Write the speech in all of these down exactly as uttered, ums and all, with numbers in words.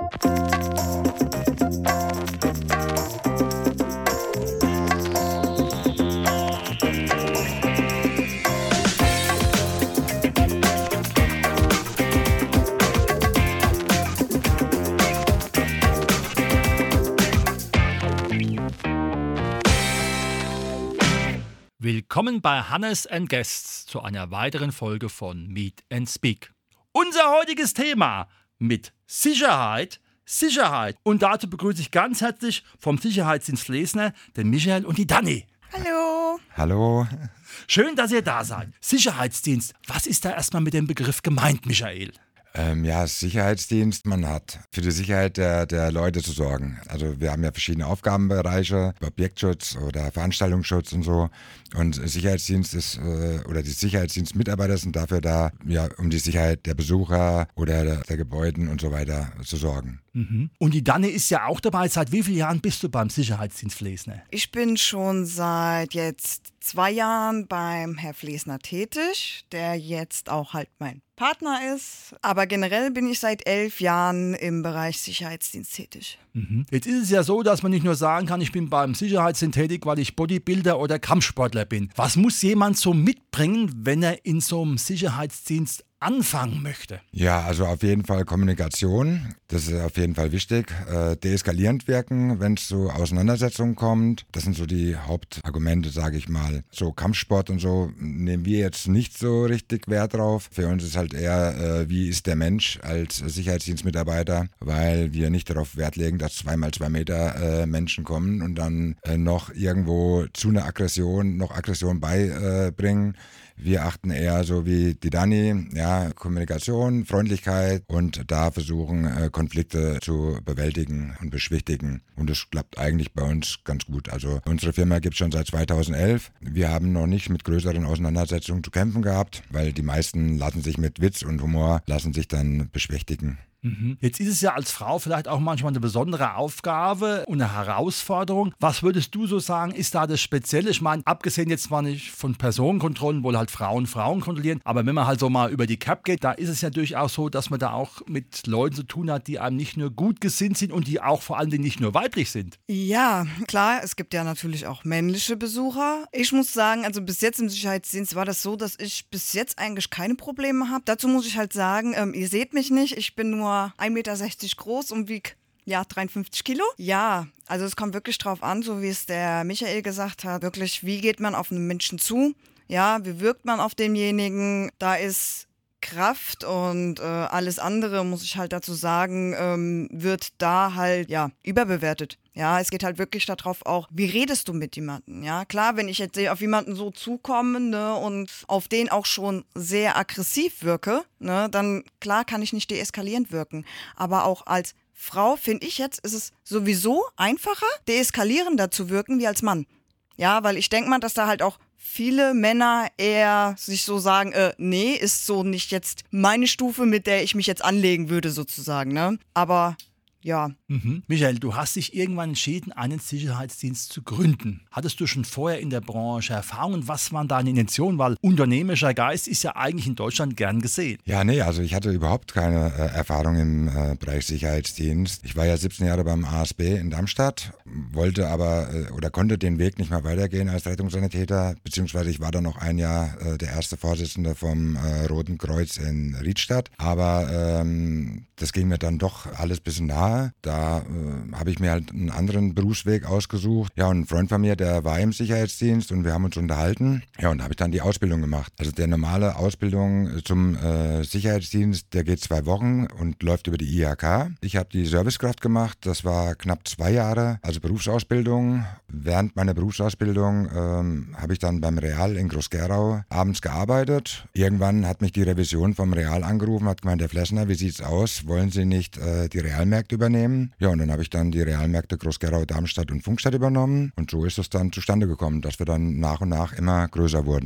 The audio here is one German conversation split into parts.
Willkommen bei Hannes and Guests zu einer weiteren Folge von Meet and Speak. Unser heutiges Thema mit Sicherheit, Sicherheit. Und dazu begrüße ich ganz herzlich vom Sicherheitsdienst Flesner den Michael und die Dani. Hallo. Hallo. Schön, dass ihr da seid. Sicherheitsdienst, was ist da erstmal mit dem Begriff gemeint, Michael? Ähm, ja, Sicherheitsdienst, man hat für die Sicherheit der, der Leute zu sorgen. Also wir haben ja verschiedene Aufgabenbereiche, Objektschutz oder Veranstaltungsschutz und so. Und Sicherheitsdienst ist, äh, oder die Sicherheitsdienstmitarbeiter sind dafür da, ja, um die Sicherheit der Besucher oder der, der Gebäuden und so weiter zu sorgen. Mhm. Und die Danne ist ja auch dabei. Seit wie vielen Jahren bist du beim Sicherheitsdienst Flesner? Ich bin schon seit jetzt zwei Jahren beim Herr Flesner tätig, der jetzt auch halt mein Partner ist. Aber generell bin ich seit elf Jahren im Bereich Sicherheitsdienst tätig. Mhm. Jetzt ist es ja so, dass man nicht nur sagen kann, ich bin beim Sicherheitsdienst tätig, weil ich Bodybuilder oder Kampfsportler bin. Was muss jemand so mitbringen, wenn er in so einem Sicherheitsdienst anfangen möchte? Ja, also auf jeden Fall Kommunikation, das ist auf jeden Fall wichtig. Äh, deeskalierend wirken, wenn es zu Auseinandersetzungen kommt. Das sind so die Hauptargumente, sage ich mal. So Kampfsport und so nehmen wir jetzt nicht so richtig Wert drauf. Für uns ist halt eher, äh, wie ist der Mensch als Sicherheitsdienstmitarbeiter, weil wir nicht darauf Wert legen, dass zwei mal zwei Meter äh, Menschen kommen und dann äh, noch irgendwo zu einer Aggression, noch Aggression beibringen. Äh, Wir achten eher so wie die Dani, ja, Kommunikation, Freundlichkeit und da versuchen, äh, Konflikte zu bewältigen und beschwichtigen. Und das klappt eigentlich bei uns ganz gut. Also unsere Firma gibt es schon seit zweitausendelf. Wir haben noch nicht mit größeren Auseinandersetzungen zu kämpfen gehabt, weil die meisten lassen sich mit Witz und Humor, lassen sich dann beschwichtigen. Jetzt ist es ja als Frau vielleicht auch manchmal eine besondere Aufgabe und eine Herausforderung. Was würdest du so sagen, ist da das Spezielle? Ich meine, abgesehen jetzt mal nicht von Personenkontrollen, wo halt Frauen Frauen kontrollieren, aber wenn man halt so mal über die Cap geht, da ist es ja durchaus so, dass man da auch mit Leuten zu tun hat, die einem nicht nur gut gesinnt sind und die auch vor allen Dingen nicht nur weiblich sind. Ja, klar, es gibt ja natürlich auch männliche Besucher. Ich muss sagen, also bis jetzt im Sicherheitsdienst war das so, dass ich bis jetzt eigentlich keine Probleme habe. Dazu muss ich halt sagen, ähm, ihr seht mich nicht, ich bin nur ein Meter sechzig groß und wiege ja, dreiundfünfzig Kilo. Ja, also es kommt wirklich drauf an, so wie es der Michael gesagt hat, wirklich, wie geht man auf einen Menschen zu? Ja, wie wirkt man auf denjenigen? Da ist Kraft und äh, alles andere, muss ich halt dazu sagen, ähm, wird da halt, ja, überbewertet. Ja, es geht halt wirklich darauf auch, wie redest du mit jemandem, ja? Klar, wenn ich jetzt auf jemanden so zukomme, ne, und auf den auch schon sehr aggressiv wirke, ne, dann klar kann ich nicht deeskalierend wirken. Aber auch als Frau, finde ich jetzt, ist es sowieso einfacher, deeskalierender zu wirken wie als Mann. Ja, weil ich denke mal, dass da halt auch viele Männer eher sich so sagen, äh, nee, ist so nicht jetzt meine Stufe, mit der ich mich jetzt anlegen würde sozusagen, ne? Aber ja. Mhm. Michael, du hast dich irgendwann entschieden, einen Sicherheitsdienst zu gründen. Hattest du schon vorher in der Branche Erfahrungen? Was waren deine Intentionen? Weil unternehmerischer Geist ist ja eigentlich in Deutschland gern gesehen. Ja, nee, also ich hatte überhaupt keine äh, Erfahrung im äh, Bereich Sicherheitsdienst. Ich war ja siebzehn Jahre beim A S B in Darmstadt, wollte aber äh, oder konnte den Weg nicht mehr weitergehen als Rettungssanitäter, beziehungsweise ich war dann noch ein Jahr äh, der erste Vorsitzende vom äh, Roten Kreuz in Riedstadt. Aber ähm, das ging mir dann doch alles ein bisschen nahe. Da äh, habe ich mir halt einen anderen Berufsweg ausgesucht. Ja, und ein Freund von mir, der war im Sicherheitsdienst und wir haben uns unterhalten. Ja, und da habe ich dann die Ausbildung gemacht. Also der normale Ausbildung zum äh, Sicherheitsdienst, der geht zwei Wochen und läuft über die I H K. Ich habe die Servicekraft gemacht. Das war knapp zwei Jahre, also Berufsausbildung. Während meiner Berufsausbildung ähm, habe ich dann beim Real in Groß-Gerau abends gearbeitet. Irgendwann hat mich die Revision vom Real angerufen, hat gemeint, Herr Flesner, wie sieht's aus? Wollen Sie nicht äh, die Realmärkte übernehmen? Ja, und dann habe ich dann die Realmärkte Groß-Gerau, Darmstadt und Pfungstadt übernommen. Und so ist es dann zustande gekommen, dass wir dann nach und nach immer größer wurden.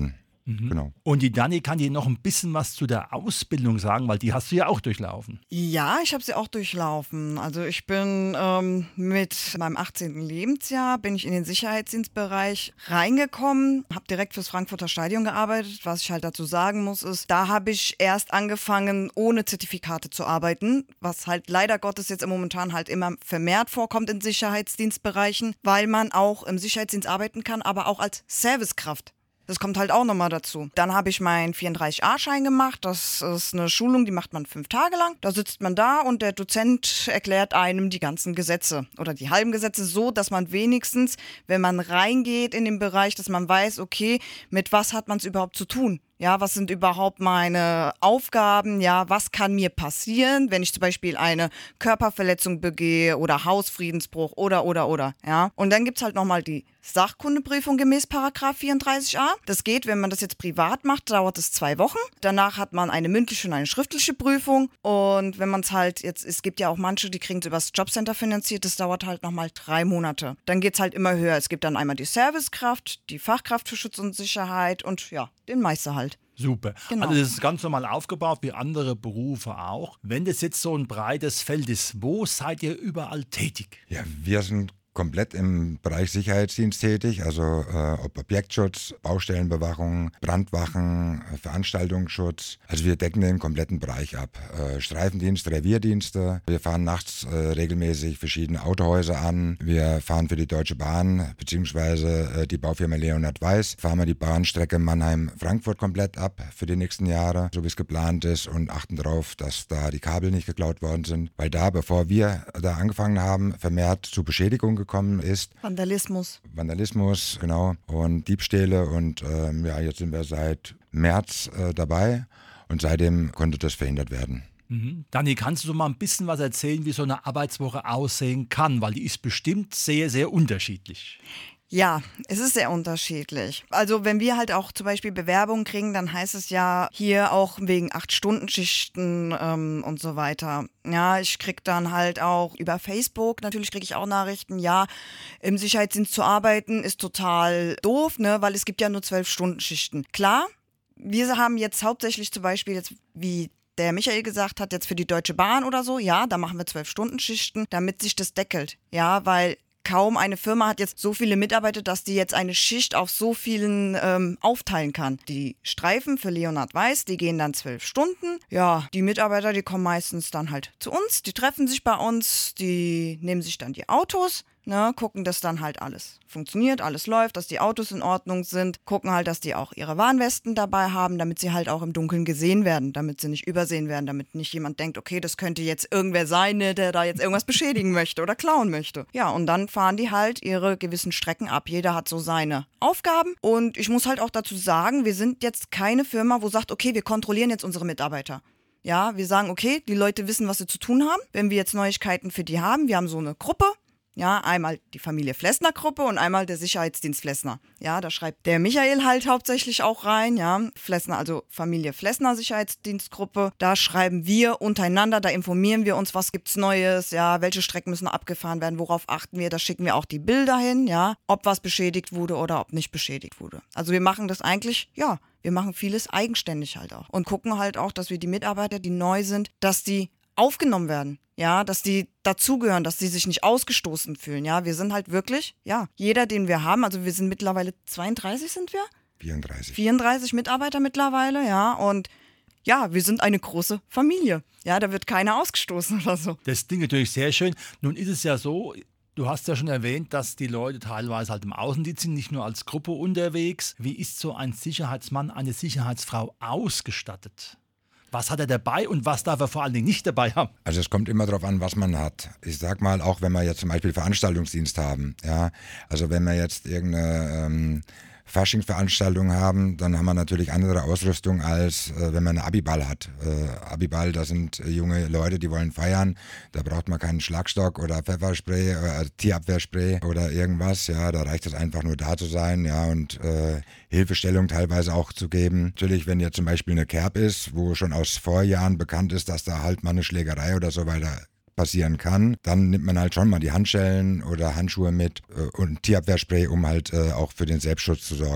Mhm. Genau. Und die Dani kann dir noch ein bisschen was zu der Ausbildung sagen, weil die hast du ja auch durchlaufen. Ja, ich habe sie auch durchlaufen. Also ich bin ähm, mit meinem achtzehnten Lebensjahr bin ich in den Sicherheitsdienstbereich reingekommen, habe direkt fürs Frankfurter Stadion gearbeitet. Was ich halt dazu sagen muss, ist, da habe ich erst angefangen, ohne Zertifikate zu arbeiten, was halt leider Gottes jetzt im Momentan halt immer vermehrt vorkommt in Sicherheitsdienstbereichen, weil man auch im Sicherheitsdienst arbeiten kann, aber auch als Servicekraft. Das kommt halt auch nochmal dazu. Dann habe ich meinen vierunddreißig A-Schein gemacht. Das ist eine Schulung, die macht man fünf Tage lang. Da sitzt man da und der Dozent erklärt einem die ganzen Gesetze oder die halben Gesetze so, dass man wenigstens, wenn man reingeht in den Bereich, dass man weiß, okay, mit was hat man es überhaupt zu tun? Ja, was sind überhaupt meine Aufgaben? Ja, was kann mir passieren, wenn ich zum Beispiel eine Körperverletzung begehe oder Hausfriedensbruch oder, oder, oder, ja. Und dann gibt's halt nochmal die Sachkundeprüfung gemäß Paragraph vierunddreißig a. Das geht, wenn man das jetzt privat macht, dauert es zwei Wochen. Danach hat man eine mündliche und eine schriftliche Prüfung. Und wenn man es halt jetzt, es gibt ja auch manche, die kriegen es übers Jobcenter finanziert, das dauert halt nochmal drei Monate. Dann geht's halt immer höher. Es gibt dann einmal die Servicekraft, die Fachkraft für Schutz und Sicherheit und ja, den Meister halt. Super. Genau. Also das ist ganz normal aufgebaut, wie andere Berufe auch. Wenn das jetzt so ein breites Feld ist, wo seid ihr überall tätig? Ja, wir sind komplett im Bereich Sicherheitsdienst tätig, also äh, ob Objektschutz, Baustellenbewachung, Brandwachen, äh, Veranstaltungsschutz. Also wir decken den kompletten Bereich ab. Äh, Streifendienst, Revierdienste. Wir fahren nachts äh, regelmäßig verschiedene Autohäuser an. Wir fahren für die Deutsche Bahn beziehungsweise äh, die Baufirma Leonhard Weiß. Fahren wir die Bahnstrecke Mannheim-Frankfurt komplett ab für die nächsten Jahre, so wie es geplant ist, und achten darauf, dass da die Kabel nicht geklaut worden sind. Weil da, bevor wir da angefangen haben, vermehrt zu Beschädigungen gekommen ist. Vandalismus. Vandalismus, genau. Und Diebstähle. Und ähm, ja, jetzt sind wir seit März äh, dabei. Und seitdem konnte das verhindert werden. Mhm. Dani, kannst du mal ein bisschen was erzählen, wie so eine Arbeitswoche aussehen kann? Weil die ist bestimmt sehr, sehr unterschiedlich. Ja, es ist sehr unterschiedlich. Also wenn wir halt auch zum Beispiel Bewerbungen kriegen, dann heißt es ja hier auch wegen acht-Stunden-Schichten ähm, und so weiter. Ja, ich krieg dann halt auch über Facebook, natürlich kriege ich auch Nachrichten, ja, im Sicherheitsdienst zu arbeiten ist total doof, ne, weil es gibt ja nur zwölf-Stunden-Schichten. Klar, wir haben jetzt hauptsächlich zum Beispiel jetzt, wie der Michael gesagt hat, jetzt für die Deutsche Bahn oder so, ja, da machen wir zwölf-Stunden-Schichten, damit sich das deckelt. Ja, weil kaum eine Firma hat jetzt so viele Mitarbeiter, dass die jetzt eine Schicht auf so vielen ähm, aufteilen kann. Die Streifen für Leonhard Weiß, die gehen dann zwölf Stunden. Ja, die Mitarbeiter, die kommen meistens dann halt zu uns, die treffen sich bei uns, die nehmen sich dann die Autos, ne, gucken, dass dann halt alles funktioniert, alles läuft, dass die Autos in Ordnung sind, gucken halt, dass die auch ihre Warnwesten dabei haben, damit sie halt auch im Dunkeln gesehen werden, damit sie nicht übersehen werden, damit nicht jemand denkt, okay, das könnte jetzt irgendwer sein, ne, der da jetzt irgendwas beschädigen möchte oder klauen möchte. Ja, und dann fahren die halt ihre gewissen Strecken ab. Jeder hat so seine Aufgaben und ich muss halt auch dazu sagen, wir sind jetzt keine Firma, wo sagt, okay, wir kontrollieren jetzt unsere Mitarbeiter. Ja, wir sagen, okay, die Leute wissen, was sie zu tun haben. Wenn wir jetzt Neuigkeiten für die haben, wir haben so eine Gruppe. Ja, einmal die Familie Flessner-Gruppe und einmal der Sicherheitsdienst Flessner. Ja, da schreibt der Michael halt hauptsächlich auch rein, ja. Flessner, also Familie Flessner Sicherheitsdienstgruppe. Da schreiben wir untereinander, da informieren wir uns, was gibt's Neues, ja, welche Strecken müssen abgefahren werden, worauf achten wir. Da schicken wir auch die Bilder hin, ja, ob was beschädigt wurde oder ob nicht beschädigt wurde. Also wir machen das eigentlich, ja, wir machen vieles eigenständig halt auch. Und gucken halt auch, dass wir die Mitarbeiter, die neu sind, dass die aufgenommen werden, ja, dass die dazugehören, dass die sich nicht ausgestoßen fühlen, ja, wir sind halt wirklich, ja, jeder, den wir haben, also wir sind mittlerweile zweiunddreißig sind wir? vierunddreißig. vierunddreißig Mitarbeiter mittlerweile, ja, und ja, wir sind eine große Familie, ja, da wird keiner ausgestoßen oder so. Das klingt natürlich sehr schön. Nun ist es ja so, du hast ja schon erwähnt, dass die Leute teilweise halt im Außendienst sind, nicht nur als Gruppe unterwegs. Wie ist so ein Sicherheitsmann, eine Sicherheitsfrau ausgestattet? Was hat er dabei und was darf er vor allen Dingen nicht dabei haben? Also es kommt immer darauf an, was man hat. Ich sag mal, auch wenn wir jetzt zum Beispiel Veranstaltungsdienst haben, ja, also wenn wir jetzt irgendeine ähm, Faschingsveranstaltung haben, dann haben wir natürlich andere Ausrüstung, als äh, wenn man einen Abiball hat. Äh, Abiball, das sind äh, junge Leute, die wollen feiern. Da braucht man keinen Schlagstock oder Pfefferspray, äh, Tierabwehrspray oder irgendwas. Ja, da reicht es einfach nur da zu sein, ja, und äh, Hilfestellung teilweise auch zu geben. Natürlich, wenn jetzt zum Beispiel eine Kerb ist, wo schon aus Vorjahren bekannt ist, dass da halt mal eine Schlägerei oder so weiter passieren kann, dann nimmt man halt schon mal die Handschellen oder Handschuhe mit äh, und Tierabwehrspray, um halt äh, auch für den Selbstschutz zu sorgen.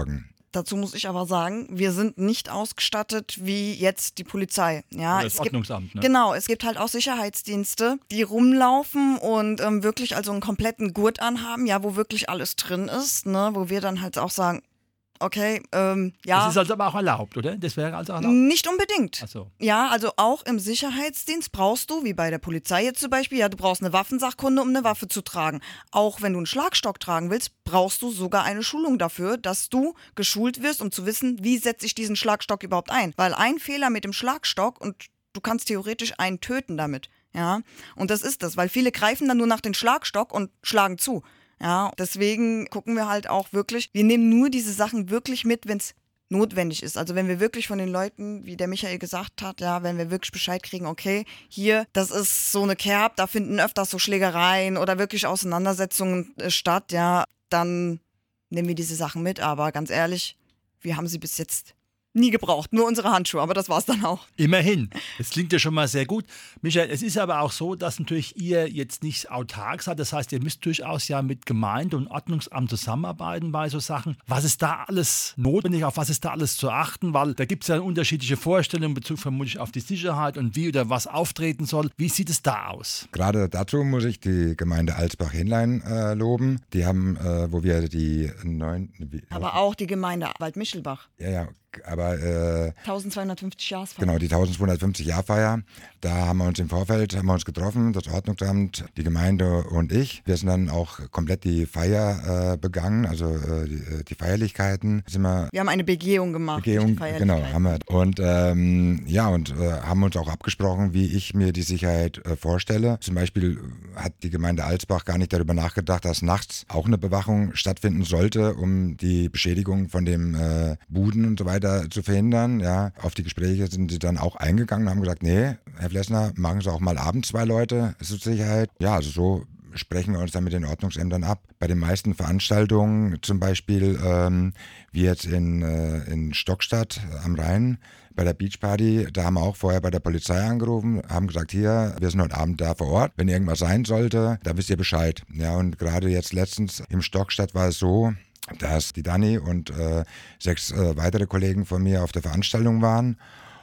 Dazu muss ich aber sagen, wir sind nicht ausgestattet wie jetzt die Polizei. Ja, Oder das es gibt, Ordnungsamt, ne? Genau, es gibt halt auch Sicherheitsdienste, die rumlaufen und ähm, wirklich also einen kompletten Gurt anhaben, ja, wo wirklich alles drin ist, ne, wo wir dann halt auch sagen, okay, ähm, ja. Das ist also aber auch erlaubt, oder? Das wäre also erlaubt? Nicht unbedingt. Ach so. Ja, also auch im Sicherheitsdienst brauchst du, wie bei der Polizei jetzt zum Beispiel, ja, du brauchst eine Waffensachkunde, um eine Waffe zu tragen. Auch wenn du einen Schlagstock tragen willst, brauchst du sogar eine Schulung dafür, dass du geschult wirst, um zu wissen, wie setze ich diesen Schlagstock überhaupt ein. Weil ein Fehler mit dem Schlagstock und du kannst theoretisch einen töten damit. Ja, und das ist das, weil viele greifen dann nur nach dem Schlagstock und schlagen zu. Ja, deswegen gucken wir halt auch wirklich, wir nehmen nur diese Sachen wirklich mit, wenn es notwendig ist. Also wenn wir wirklich von den Leuten, wie der Michael gesagt hat, ja, wenn wir wirklich Bescheid kriegen, okay, hier, das ist so eine Kerb, da finden öfters so Schlägereien oder wirklich Auseinandersetzungen äh, statt, ja, dann nehmen wir diese Sachen mit. Aber ganz ehrlich, wir haben sie bis jetzt nie gebraucht, nur unsere Handschuhe, aber das war's dann auch. Immerhin. Das klingt ja schon mal sehr gut. Michael, es ist aber auch so, dass natürlich ihr jetzt nicht autark seid. Das heißt, ihr müsst durchaus ja mit Gemeinde und Ordnungsamt zusammenarbeiten bei so Sachen. Was ist da alles notwendig? Auf was ist da alles zu achten? Weil da gibt es ja unterschiedliche Vorstellungen in Bezug vermutlich auf die Sicherheit und wie oder was auftreten soll. Wie sieht es da aus? Gerade dazu muss ich die Gemeinde Alsbach-Hinlein äh, loben. Die haben, äh, wo wir die neun... Wie, aber auch die Gemeinde Waldmischelbach. Ja, ja. Aber äh, zwölfhundertfünfzig Jahresfeier. Genau, die zwölfhundertfünfzig Jahrfeier. Da haben wir uns im Vorfeld haben wir uns getroffen, das Ordnungsamt, die Gemeinde und ich. Wir sind dann auch komplett die Feier äh, begangen, also äh, die, die Feierlichkeiten. Sind wir, wir haben eine Begehung gemacht. Begehung, genau, haben wir. Und ähm, ja, und äh, haben uns auch abgesprochen, wie ich mir die Sicherheit äh, vorstelle. Zum Beispiel hat die Gemeinde Alsbach gar nicht darüber nachgedacht, dass nachts auch eine Bewachung stattfinden sollte, um die Beschädigung von dem äh, Buden und so weiter zu verhindern. Ja. Auf die Gespräche sind sie dann auch eingegangen und haben gesagt, nee, Herr Flessner, machen Sie auch mal abends zwei Leute zur Sicherheit. Ja, also so sprechen wir uns dann mit den Ordnungsämtern ab. Bei den meisten Veranstaltungen, zum Beispiel ähm, wie jetzt in, äh, in Stockstadt am Rhein, bei der Beachparty, da haben wir auch vorher bei der Polizei angerufen, haben gesagt, hier, wir sind heute Abend da vor Ort. Wenn irgendwas sein sollte, da wisst ihr Bescheid. Ja, und gerade jetzt letztens im Stockstadt war es so, dass die Dani und äh, sechs äh, weitere Kollegen von mir auf der Veranstaltung waren.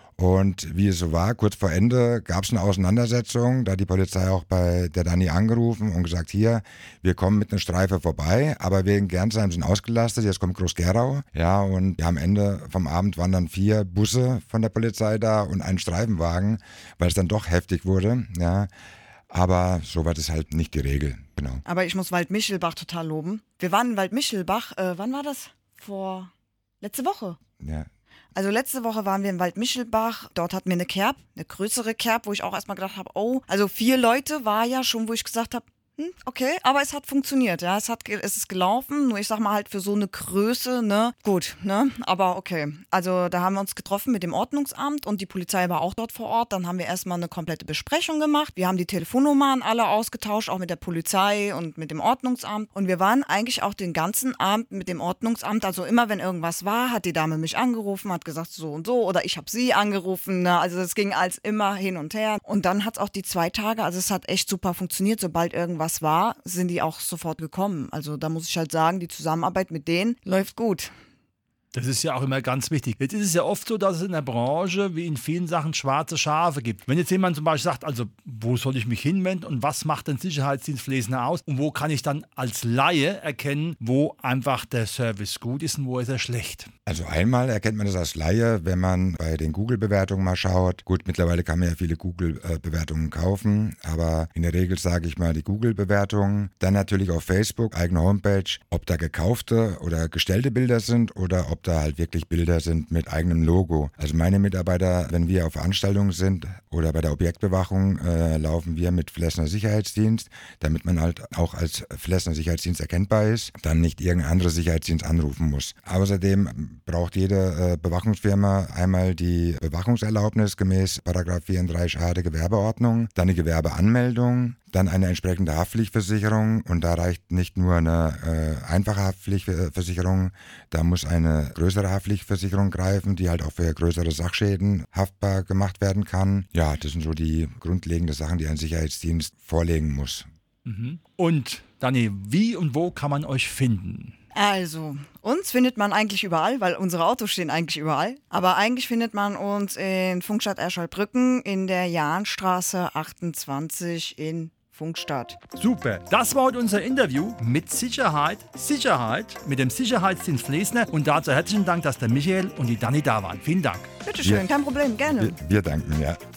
Und wie es so war, kurz vor Ende gab es eine Auseinandersetzung. Da hat die Polizei auch bei der Dani angerufen und gesagt, hier, wir kommen mit einer Streife vorbei, aber wegen Gernsheim sind ausgelastet, jetzt kommt Groß-Gerau. Ja, und ja, am Ende vom Abend waren dann vier Busse von der Polizei da und ein Streifenwagen, weil es dann doch heftig wurde. Ja. Aber so war das halt nicht die Regel, genau. Aber ich muss Waldmischelbach total loben. Wir waren in Waldmischelbach, äh, wann war das? Vor letzte Woche. Ja. Also letzte Woche waren wir in Waldmischelbach, dort hatten wir eine Kerb, eine größere Kerb, wo ich auch erstmal gedacht habe, oh, also vier Leute war ja schon, wo ich gesagt habe, hm, okay, aber es hat funktioniert, ja, es, hat, es ist gelaufen, nur ich sag mal halt für so eine Größe, ne, gut, ne, aber okay. Also da haben wir uns getroffen mit dem Ordnungsamt und die Polizei war auch dort vor Ort, dann haben wir erstmal eine komplette Besprechung gemacht, wir haben die Telefonnummern alle ausgetauscht, auch mit der Polizei und mit dem Ordnungsamt und wir waren eigentlich auch den ganzen Abend mit dem Ordnungsamt, also immer wenn irgendwas war, hat die Dame mich angerufen, hat gesagt so und so oder ich habe sie angerufen, ne, also das ging als immer hin und her und dann hat es auch die zwei Tage, also es hat echt super funktioniert, sobald irgendwas war, sind die auch sofort gekommen. Also da muss ich halt sagen, die Zusammenarbeit mit denen läuft gut. Das ist ja auch immer ganz wichtig. Jetzt ist es ja oft so, dass es in der Branche wie in vielen Sachen schwarze Schafe gibt. Wenn jetzt jemand zum Beispiel sagt, also wo soll ich mich hinwenden und was macht ein Sicherheitsdienst Flesner aus und wo kann ich dann als Laie erkennen, wo einfach der Service gut ist und wo ist er schlecht? Also einmal erkennt man das als Laie, wenn man bei den Google-Bewertungen mal schaut. Gut, mittlerweile kann man ja viele Google-Bewertungen kaufen, aber in der Regel sage ich mal die Google-Bewertungen. Dann natürlich auf Facebook, eigene Homepage, ob da gekaufte oder gestellte Bilder sind oder ob da halt wirklich Bilder sind mit eigenem Logo. Also meine Mitarbeiter, wenn wir auf Veranstaltungen sind oder bei der Objektbewachung, äh, laufen wir mit Flessner Sicherheitsdienst, damit man halt auch als Flessner Sicherheitsdienst erkennbar ist, dann nicht irgendein anderer Sicherheitsdienst anrufen muss. Außerdem braucht jede äh, Bewachungsfirma einmal die Bewachungserlaubnis gemäß Paragraph vierunddreißig a der Gewerbeordnung, dann die Gewerbeanmeldung, dann eine entsprechende Haftpflichtversicherung und da reicht nicht nur eine äh, einfache Haftpflichtversicherung, da muss eine größere Haftpflichtversicherung greifen, die halt auch für größere Sachschäden haftbar gemacht werden kann. Ja, das sind so die grundlegenden Sachen, die ein Sicherheitsdienst vorlegen muss. Mhm. Und Dani, wie und wo kann man euch finden? Also, uns findet man eigentlich überall, weil unsere Autos stehen eigentlich überall. Aber eigentlich findet man uns in Pfungstadt Erschalbrücken in der Jahnstraße achtundzwanzig in Pfungstadt. Super. Das war heute unser Interview mit Sicherheit, Sicherheit mit dem Sicherheitsdienst Flesner. Und dazu herzlichen Dank, dass der Michael und die Dani da waren. Vielen Dank. Bitteschön, Wir- kein Problem, gerne. Wir, wir danken, ja.